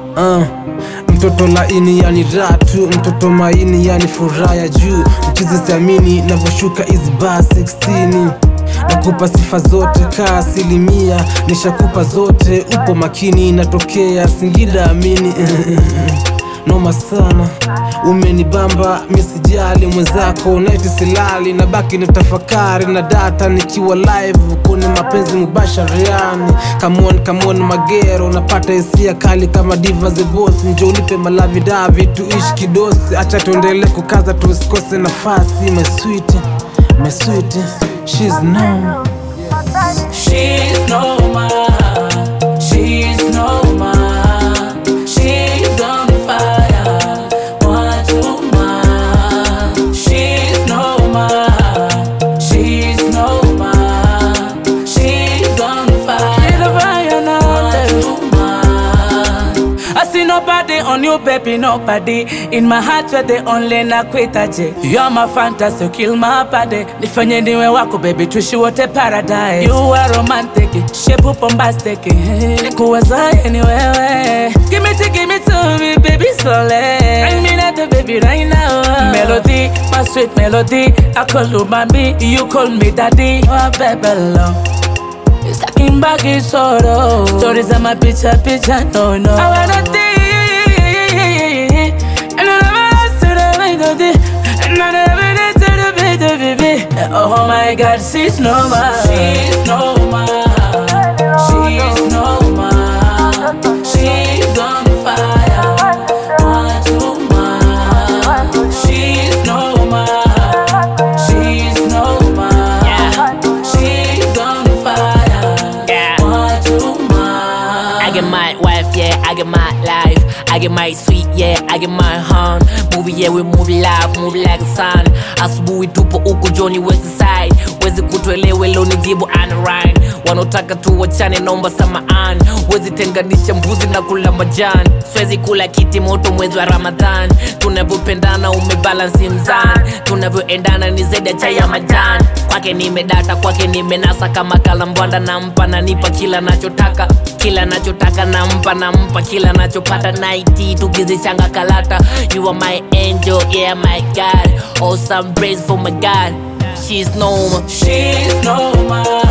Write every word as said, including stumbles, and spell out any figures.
uh. Mtoto laini yani ratu, mtoto maini yani furaha ya juu. Mchizi siamini navoshuka hizi bar sixteen. Nakupa sifa zote ka asilimia, nishakupa zote upo makini. Natokea Singida amini noma sana, umenibamba misijali mwenzako. Night silali na baki na tafakari na data nikiwa live kune mapenzi mubashariani. Come on, come on magero, napata hisia kali kama diva the boss. Njo unipe malavi davi tuishi kidosi, acha tuendele kukaza tusikose nafasi. My sweet, my sweet, she's no She's no ma, she's no ma, she's on fire, watu ma. She's no ma, she's no ma, she's on fire, watu ma. I see nobody on you, baby, nobody. In my heart you're the only nakwitaje. You're my fantasy, you kill my body. Nifanye niwe wako, baby, tuishi wote paradise. You are romantic, shape bombastic. Nikuwazaye ni wewe. Give me to, give me to me, baby, slowly. I mean that, baby, right now. Melody, my sweet melody. I call you mommy, you call me daddy. Oh, baby, love. Stacking back is sorrow. Stories of my picture, picture, no, no. I wanna think. Oh my God, she's no ma, she's no ma, she's no ma, she's on fire, watu ma. She's no ma, she's no ma, she's on fire, watu ma. I get my wife, yeah, I get my life. I get my sweet, yeah, I get my hand. Movie, yeah, we move live, move like a sun. Asubuhi tupo uko Johnny West Side. Wezi kutuelewe lo ni jibu and rhyme. Wanotaka tuwachane nomba samahani. Wezi tenganisha mbuzi na kula majani. Swezi kula kiti moto mwezi wa Ramadhan. Tunavyopendana umebalansi mzani. Tunavyoendana ni zaidi ya chai ya majani. Kwake nimedata, kwake nimenasa kama kalambwanda. Nampa nanipa kila nachotaka, kila nachotaka nampa nampa kila nachopata. Nighty tukizishanga kalata. You are my angel, yeah my God. Awesome praise for my God. She's no ma, she's no ma.